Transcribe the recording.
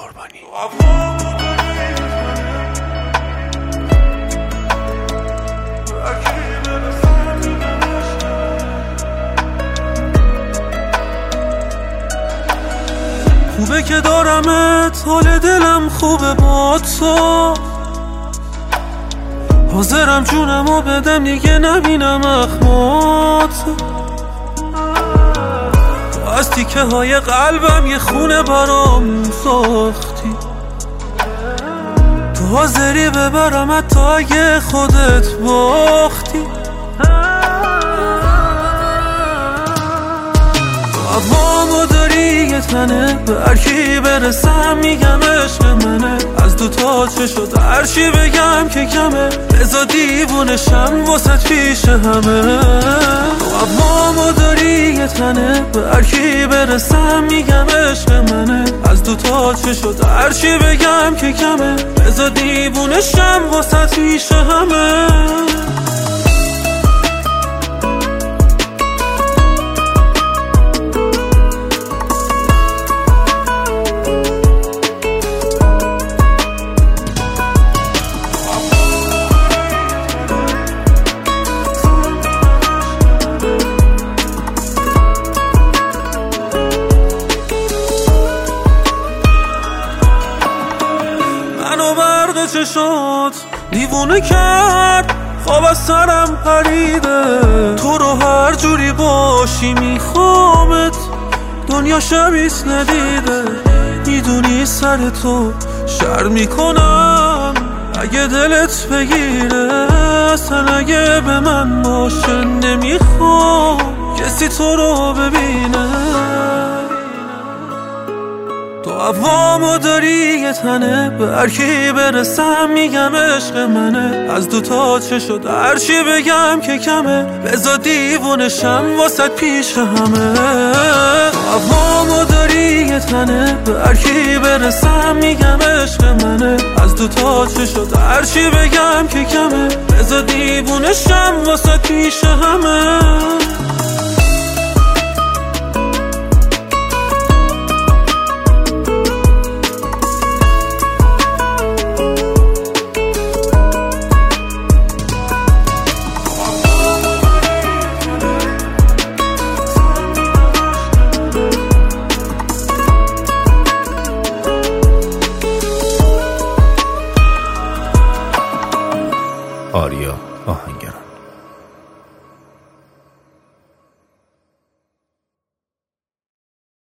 قربانی. خوبه که دارمت، حال دلم خوبه با تو، حاضرم جونمو بدم دیگه نبینم اخمات. تو از تیکه های قلبم یه خونه برام ساختی، تو حاضری ببرمت تا اگه خودت باختی. هوامو داری یه تنه، به هرکی برسم میگم عشق منه. از دوتا چه شد هرچی بگم که کمه، بزا دیوونشم واسه پیش همه. هوامو داری یه تنه، به هرکی برسم میگم عشق منه. از دوتا چه شد هرچی بگم که کمه، بزا دیوونشم واسه پیش همه. چشات دیوونه کرد، خواب از سرم پریده. تو رو هر جوری باشی میخوامت، دنیا شبیت ندیده. میدونی سر تو شر میکنم اگه دلت بگیره. اصلا اگه به من باشه نمیخوام کسی تو رو ببینه. تو هوامو داری یه تنه، به هرکی برسم میگم عشق منه. از دوتا چه شد هرچی بگم که کمه، بزا دیوونشم واسه پیش همه. تو هوامو داری یه تنه، به هرکی برسم میگم عشق منه. از دوتا چه شد هرچی بگم که کمه، بزا دیوونشم واسه پیش همه.